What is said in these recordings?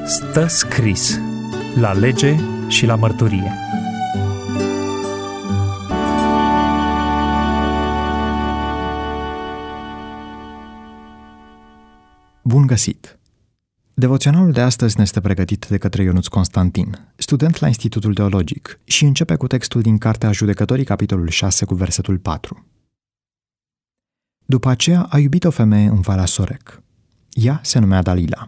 Stă scris la lege și la mărturie. Bun găsit! Devoționalul de astăzi ne este pregătit de către Ionuț Constantin, student la Institutul Teologic, și începe cu textul din Cartea Judecătorii, capitolul 6, cu versetul 4. După aceea a iubit o femeie în Valea Sorec. Ea se numea Dalila.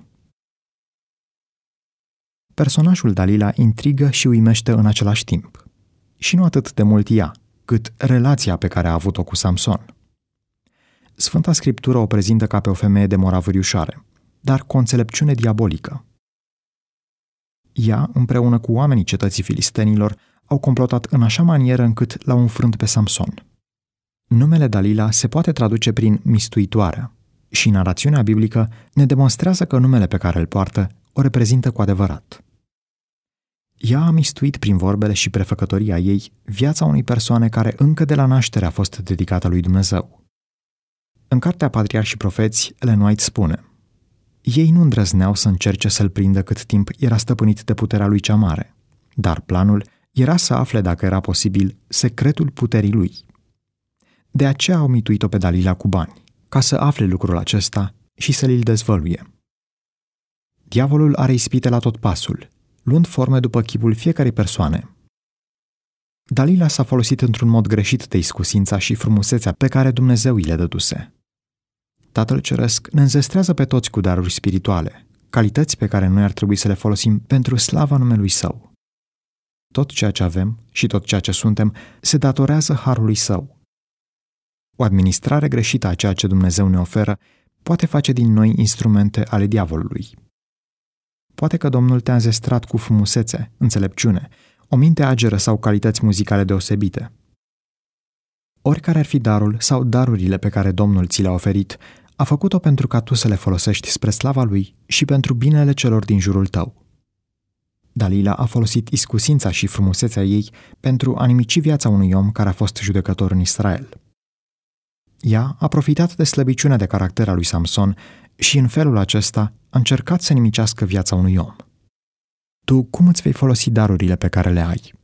Personajul Dalila intrigă și uimește în același timp. Și nu atât de mult ea, cât relația pe care a avut-o cu Samson. Sfânta Scriptură o prezintă ca pe o femeie de moravâriușare, dar cu o înțelepciune diabolică. Ea, împreună cu oamenii cetății filistenilor, au complotat în așa manieră încât l-au înfrânt pe Samson. Numele Dalila se poate traduce prin mistuitoarea și narațiunea biblică ne demonstrează că numele pe care îl poartă o reprezintă cu adevărat. Ea a mistuit prin vorbele și prefăcătoria ei viața unei persoane care încă de la naștere a fost dedicată lui Dumnezeu. În Cartea Patriarhi și Profeți, Ellen White spune: ei nu îndrăzneau să încerce să-l prindă cât timp era stăpânit de puterea lui cea mare, dar planul era să afle, dacă era posibil, secretul puterii lui. De aceea au mituit-o pe Dalila cu bani, ca să afle lucrul acesta și să l dezvăluie. Diavolul are ispite la tot pasul, luând forme după chipul fiecarei persoane. Dalila s-a folosit într-un mod greșit de iscusința și frumusețea pe care Dumnezeu îi le dăduse. Tatăl Ceresc ne înzestrează pe toți cu daruri spirituale, calități pe care noi ar trebui să le folosim pentru slava numelui Său. Tot ceea ce avem și tot ceea ce suntem se datorează harului Său. O administrare greșită a ceea ce Dumnezeu ne oferă poate face din noi instrumente ale diavolului. Poate că Domnul te-a înzestrat cu frumusețe, înțelepciune, o minte ageră sau calități muzicale deosebite. Oricare ar fi darul sau darurile pe care Domnul ți le-a oferit, a făcut-o pentru ca tu să le folosești spre slava Lui și pentru binele celor din jurul tău. Dalila a folosit iscusința și frumusețea ei pentru a nimici viața unui om care a fost judecător în Israel. Ea a profitat de slăbiciunea de caracter a lui Samson și în felul acesta a încercat să nimicească viața unui om. Tu cum îți vei folosi darurile pe care le ai?